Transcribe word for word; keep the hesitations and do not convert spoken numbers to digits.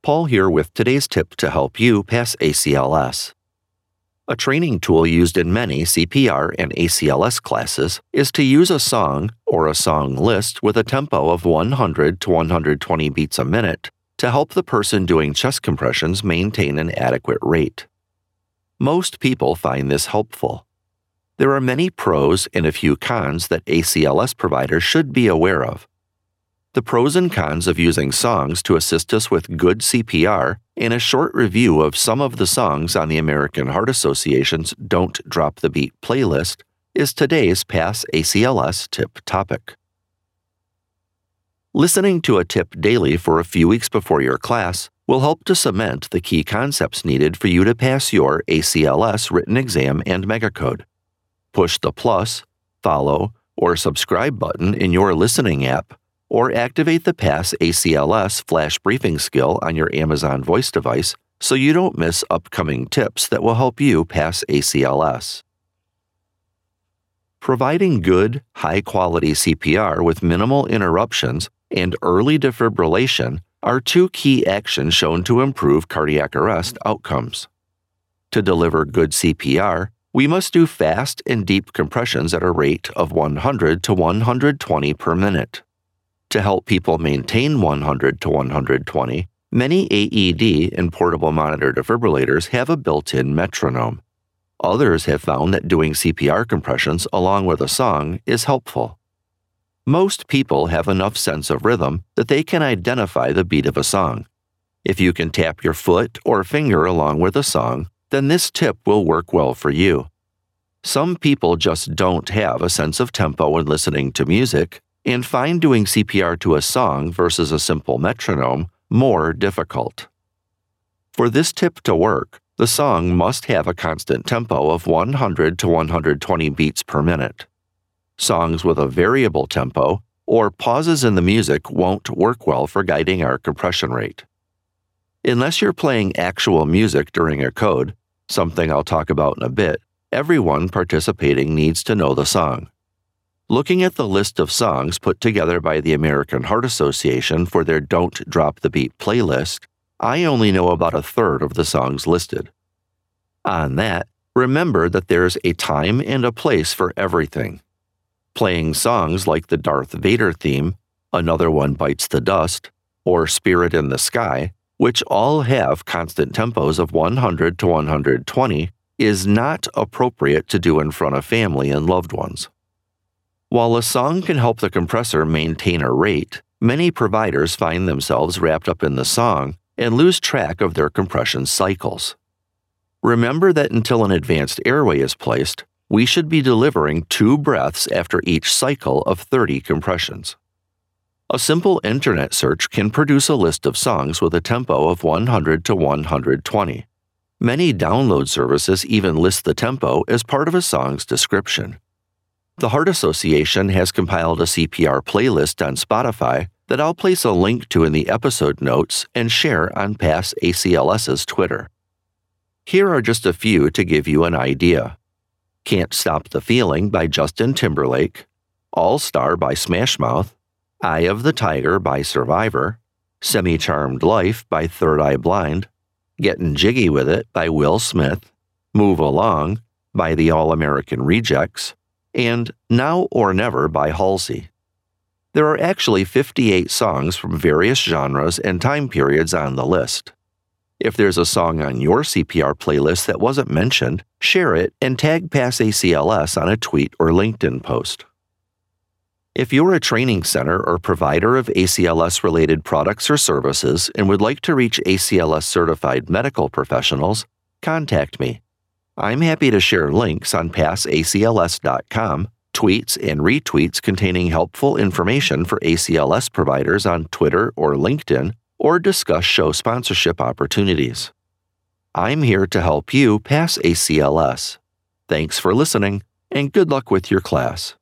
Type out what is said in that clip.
Paul here with today's tip to help you pass A C L S. A training tool used in many C P R and A C L S classes is to use a song or a song list with a tempo of one hundred to one hundred twenty beats a minute to help the person doing chest compressions maintain an adequate rate. Most people find this helpful. There are many pros and a few cons that A C L S providers should be aware of. The pros and cons of using songs to assist us with good C P R and a short review of some of the songs on the American Heart Association's Don't Drop the Beat playlist is today's Pass A C L S tip topic. Listening to a tip daily for a few weeks before your class will help to cement the key concepts needed for you to pass your A C L S written exam and megacode. Push the plus, follow, or subscribe button in your listening app, or activate the Pass A C L S flash briefing skill on your Amazon Voice device so you don't miss upcoming tips that will help you pass A C L S. Providing good, high-quality C P R with minimal interruptions and early defibrillation are two key actions shown to improve cardiac arrest outcomes. To deliver good C P R, we must do fast and deep compressions at a rate of one hundred to one hundred twenty per minute. To help people maintain one hundred to one hundred twenty, many A E D and portable monitor defibrillators have a built-in metronome. Others have found that doing C P R compressions along with a song is helpful. Most people have enough sense of rhythm that they can identify the beat of a song. If you can tap your foot or finger along with a song, then this tip will work well for you. Some people just don't have a sense of tempo when listening to music, and find doing C P R to a song versus a simple metronome more difficult. For this tip to work, the song must have a constant tempo of one hundred to one hundred twenty beats per minute. Songs with a variable tempo or pauses in the music won't work well for guiding our compression rate. Unless you're playing actual music during a code, something I'll talk about in a bit, everyone participating needs to know the song. Looking at the list of songs put together by the American Heart Association for their Don't Drop the Beat playlist, I only know about a third of the songs listed. On that, remember that there's a time and a place for everything. Playing songs like the Darth Vader theme, Another One Bites the Dust, or Spirit in the Sky, which all have constant tempos of one hundred to one hundred twenty, is not appropriate to do in front of family and loved ones. While a song can help the compressor maintain a rate, many providers find themselves wrapped up in the song and lose track of their compression cycles. Remember that until an advanced airway is placed, we should be delivering two breaths after each cycle of thirty compressions. A simple internet search can produce a list of songs with a tempo of one hundred to one hundred twenty. Many download services even list the tempo as part of a song's description. The Heart Association has compiled a C P R playlist on Spotify that I'll place a link to in the episode notes and share on Pass ACLS's Twitter. Here are just a few to give you an idea. Can't Stop the Feeling by Justin Timberlake, All Star by Smash Mouth, Eye of the Tiger by Survivor, Semi-Charmed Life by Third Eye Blind, Gettin' Jiggy With It by Will Smith, Move Along by the All-American Rejects, and Now or Never by Halsey. There are actually fifty-eight songs from various genres and time periods on the list. If there's a song on your C P R playlist that wasn't mentioned, share it and tag Pass A C L S on a tweet or LinkedIn post. If you're a training center or provider of A C L S-related products or services and would like to reach A C L S-certified medical professionals, contact me. I'm happy to share links on pass A C L S dot com, tweets and retweets containing helpful information for A C L S providers on Twitter or LinkedIn, or discuss show sponsorship opportunities. I'm here to help you pass A C L S. Thanks for listening, and good luck with your class.